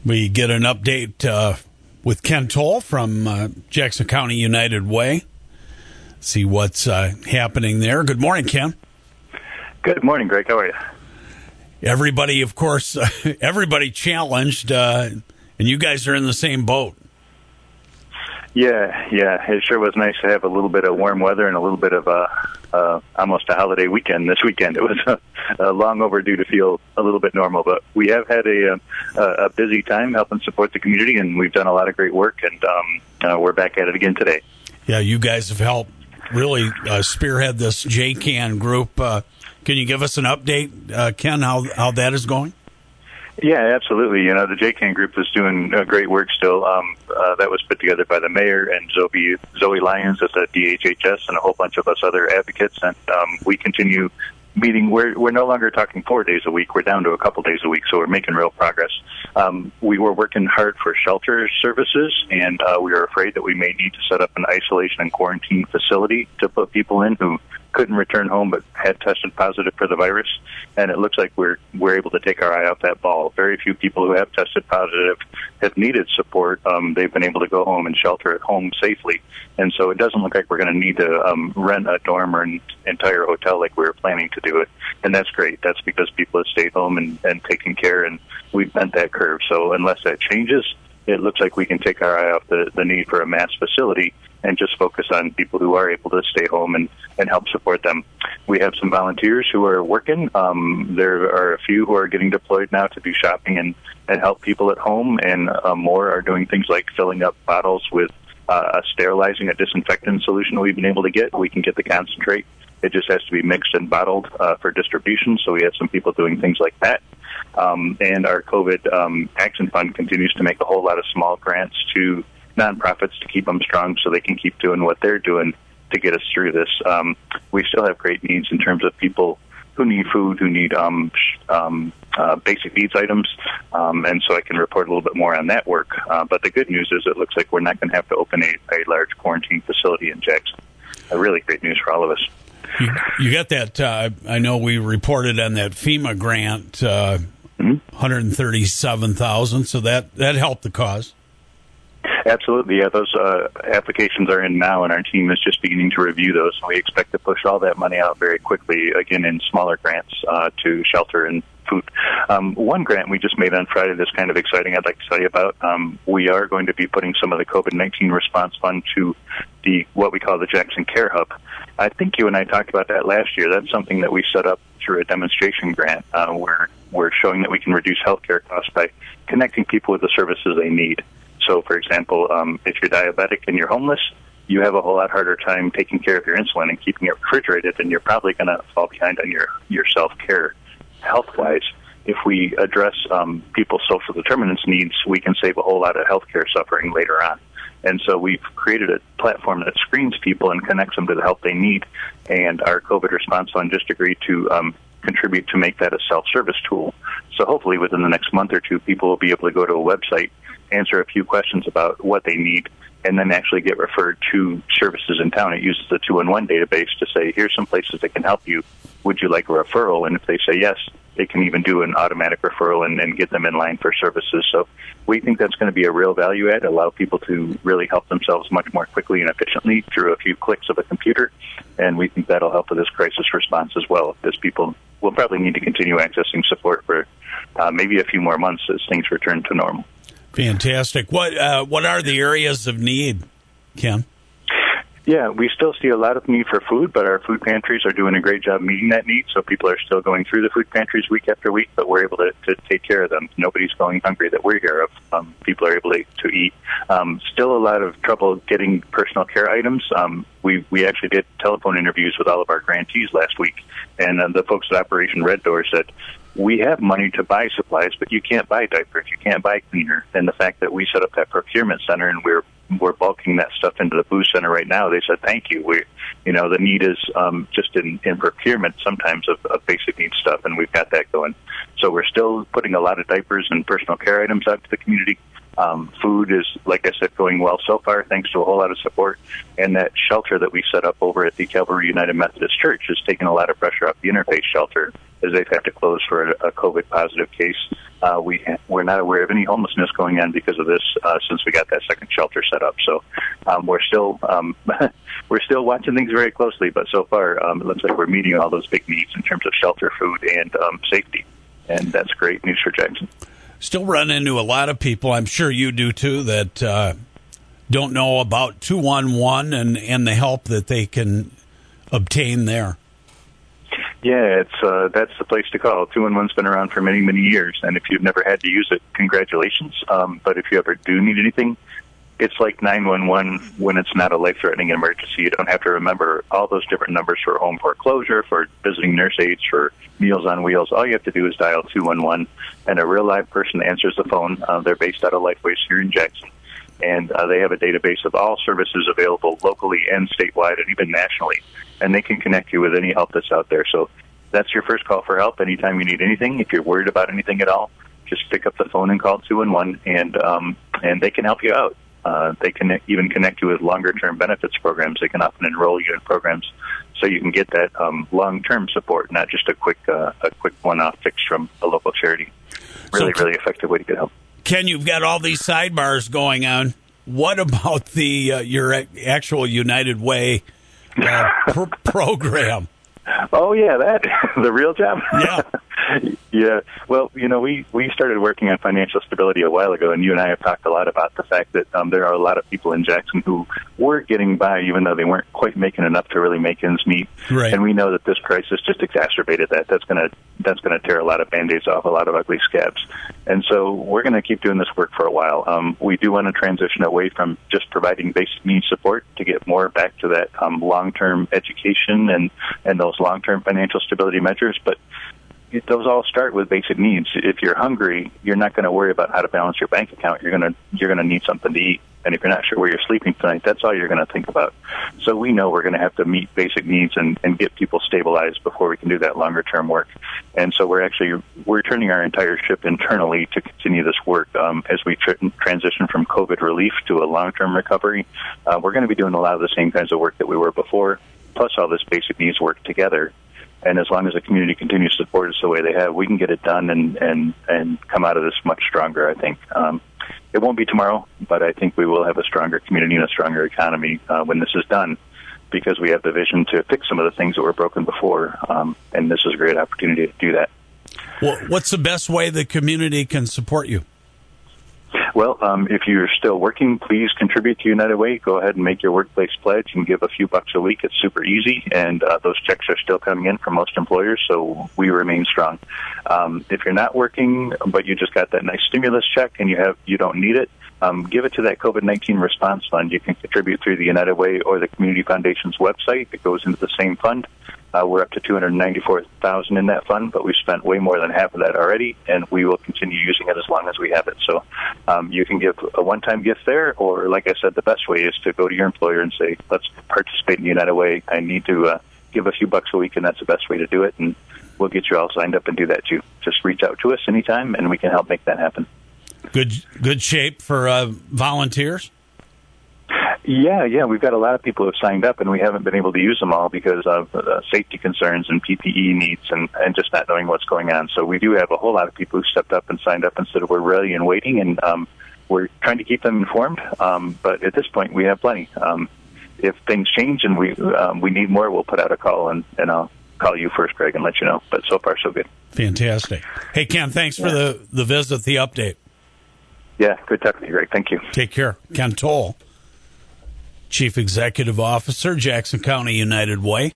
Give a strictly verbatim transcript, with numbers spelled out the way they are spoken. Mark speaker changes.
Speaker 1: We get an update uh, with Ken Toll from uh, Jackson County United Way. See what's uh, happening there. Good morning, Ken.
Speaker 2: Good morning, Greg. How are you?
Speaker 1: Everybody, of course, uh, everybody challenged, uh, and you guys are in the same boat.
Speaker 2: Yeah, yeah. It sure was nice to have a little bit of warm weather and a little bit of a, uh, almost a holiday weekend this weekend. It was uh, uh, long overdue to feel a little bit normal, but we have had a, a, a busy time helping support the community, and we've done a lot of great work, and um, uh, we're back at it again today.
Speaker 1: Yeah, you guys have helped really uh, spearhead this J CAN group. Uh, can you give us an update, uh, Ken, how how that is going?
Speaker 2: Yeah, absolutely. You know, the J CAN group is doing uh, great work still. Um, uh, that was put together by the mayor and Zoe, Zoe Lyons at the D H H S and a whole bunch of us other advocates. And um, we continue meeting. We're, we're no longer talking four days a week. We're down to a couple days a week, so we're making real progress. Um, we were working hard for shelter services, and uh, we were afraid that we may need to set up an isolation and quarantine facility to put people in who couldn't return home but had tested positive for the virus. And it looks like we're we're able to take our eye off that ball. Very few people who have tested positive have needed support. Um, they've been able to go home and shelter at home safely. And so it doesn't look like we're going to need to um, rent a dorm or an entire hotel like we were planning to do it. And that's great. That's because people have stayed home and, and taken care, and we've bent that curve. So unless that changes, it looks like we can take our eye off the, the need for a mass facility and just focus on people who are able to stay home and, and help support them. We have some volunteers who are working. Um, there are a few who are getting deployed now to do shopping and, and help people at home, and uh, more are doing things like filling up bottles with uh, a sterilizing, a disinfectant solution we've been able to get. We can get the concentrate. It just has to be mixed and bottled uh, for distribution, so we have some people doing things like that. Um, and our COVID um, Action Fund continues to make a whole lot of small grants to nonprofits to keep them strong so they can keep doing what they're doing to get us through this. Um, we still have great needs in terms of people who need food, who need um, um, uh, basic needs items, um, and so I can report a little bit more on that work. Uh, but the good news is it looks like we're not going to have to open a, a large quarantine facility in Jackson. A really great news for all of us.
Speaker 1: You, you got that, uh, I know we reported on that FEMA grant, uh, mm-hmm. one hundred thirty-seven thousand dollars, so that, that helped the cause.
Speaker 2: Absolutely, yeah. Those uh, applications are in now, and our team is just beginning to review those. We expect to push all that money out very quickly, again, in smaller grants uh, to shelter and food. Um, one grant we just made on Friday that's kind of exciting I'd like to tell you about. Um, we are going to be putting some of the COVID nineteen response fund to the what we call the Jackson Care Hub. I think you and I talked about that last year. That's something that we set up through a demonstration grant uh, where we're showing that we can reduce healthcare costs by connecting people with the services they need. So, for example, um, if you're diabetic and you're homeless, you have a whole lot harder time taking care of your insulin and keeping it refrigerated, and you're probably going to fall behind on your, your self-care health-wise. If we address um, people's social determinants needs, we can save a whole lot of healthcare suffering later on. And so we've created a platform that screens people and connects them to the help they need, and our COVID Response Fund just agreed to um, contribute to make that a self-service tool. So hopefully within the next month or two, people will be able to go to a website, answer a few questions about what they need, and then actually get referred to services in town. It uses the two in one database to say, here's some places that can help you. Would you like a referral? And if they say yes, they can even do an automatic referral and, and get them in line for services. So we think that's going to be a real value add, allow people to really help themselves much more quickly and efficiently through a few clicks of a computer. And we think that'll help with this crisis response as well, because people will probably need to continue accessing support for uh, maybe a few more months as things return to normal.
Speaker 1: Fantastic. What uh, what are the areas of need, Ken?
Speaker 2: Yeah, we still see a lot of need for food, but our food pantries are doing a great job meeting that need. So people are still going through the food pantries week after week, but we're able to, to take care of them. Nobody's going hungry that we're here of. Um, people are able to, to eat. Um, still a lot of trouble getting personal care items. Um, we we actually did telephone interviews with all of our grantees last week, and uh, the folks at Operation Red Door said, we have money to buy supplies, but you can't buy diapers, you can't buy cleaner. And the fact that we set up that procurement center and we're we're bulking that stuff into the booth center right now, they said thank you. We, you know, the need is um, just in, in procurement sometimes of, of basic needs stuff, and we've got that going. So we're still putting a lot of diapers and personal care items out to the community. Um, food is, like I said, going well so far, thanks to a whole lot of support. And that shelter that we set up over at the Calvary United Methodist Church has taken a lot of pressure off the Interfaith shelter as they've had to close for a, a COVID positive case. Uh, we we're not aware of any homelessness going on because of this uh, since we got that second shelter set up. So um, we're still um, we're still watching things very closely. But so far, um, it looks like we're meeting all those big needs in terms of shelter, food, and um, safety, and that's great news for Jackson.
Speaker 1: Still run into a lot of people, I'm sure you do too, that uh, don't know about two one one and, and the help that they can obtain there.
Speaker 2: Yeah, it's uh, that's the place to call. two one one's been around for many, many years, and if you've never had to use it, congratulations. Um, but if you ever do need anything, it's like nine one one when it's not a life-threatening emergency. You don't have to remember all those different numbers for home foreclosure, for visiting nurse aides, for Meals on Wheels. All you have to do is dial two one one, and a real live person answers the phone. Uh, they're based out of Lifeways here in Jackson, and uh, they have a database of all services available locally and statewide and even nationally, and they can connect you with any help that's out there. So that's your first call for help anytime you need anything. If you're worried about anything at all, just pick up the phone and call two one one, and um, and they can help you out. Uh, they can even connect you with longer-term benefits programs. They can often enroll you in programs so you can get that um, long-term support, not just a quick uh, a quick one-off fix from a local charity. Really, so, really effective way to get help.
Speaker 1: Ken, you've got all these sidebars going on. What about the uh, your actual United Way uh, pr- program?
Speaker 2: Oh, yeah, that, the real job?
Speaker 1: Yeah.
Speaker 2: Yeah. Well, you know, we, we started working on financial stability a while ago, and you and I have talked a lot about the fact that um, there are a lot of people in Jackson who were getting by, even though they weren't quite making enough to really make ends meet.
Speaker 1: Right.
Speaker 2: And we know that this crisis just exacerbated that. That's going to that's going to tear a lot of Band-Aids off, a lot of ugly scabs. And so we're going to keep doing this work for a while. Um, we do want to transition away from just providing basic needs support to get more back to that um, long-term education and, and those long-term financial stability measures. But those all start with basic needs. If you're hungry, you're not going to worry about how to balance your bank account. You're going to you're going to need something to eat. And if you're not sure where you're sleeping tonight, that's all you're going to think about. So we know we're going to have to meet basic needs and, and get people stabilized before we can do that longer term work. And so we're actually we're turning our entire ship internally to continue this work um, as we tr- transition from COVID relief to a long term recovery. Uh, we're going to be doing a lot of the same kinds of work that we were before, plus all this basic needs work together. And as long as the community continues to support us the way they have, we can get it done and, and, and come out of this much stronger, I think. Um, it won't be tomorrow, but I think we will have a stronger community and a stronger economy uh, when this is done, because we have the vision to fix some of the things that were broken before, um, and this is a great opportunity to do that.
Speaker 1: Well, what's the best way the community can support you?
Speaker 2: Well, um, if you're still working, please contribute to United Way. Go ahead and make your workplace pledge and give a few bucks a week. It's super easy, and uh, those checks are still coming in from most employers, so we remain strong. Um, if you're not working, but you just got that nice stimulus check and you have you don't need it, um, give it to that COVID nineteen response fund. You can contribute through the United Way or the Community Foundation's website. It goes into the same fund. Uh, we're up to two hundred ninety-four thousand dollars in that fund, but we've spent way more than half of that already, and we will continue using it as long as we have it. So um, you can give a one-time gift there, or like I said, the best way is to go to your employer and say, let's participate in United Way. I need to uh, give a few bucks a week, and that's the best way to do it, and we'll get you all signed up and do that too. Just reach out to us anytime, and we can help make that happen.
Speaker 1: Good, good shape for uh, volunteers?
Speaker 2: Yeah, yeah, we've got a lot of people who have signed up, and we haven't been able to use them all because of uh, safety concerns and P P E needs and, and just not knowing what's going on. So we do have a whole lot of people who stepped up and signed up and said we're ready and waiting, and um, we're trying to keep them informed. Um, but at this point, we have plenty. Um, if things change and we um, we need more, we'll put out a call, and, and I'll call you first, Greg, and let you know. But so far, so good.
Speaker 1: Fantastic. Hey, Ken, thanks yeah. for the, the visit, the update.
Speaker 2: Yeah, good talking to you, Greg. Thank you.
Speaker 1: Take care. Ken Toll, Chief Executive Officer, Jackson County United Way.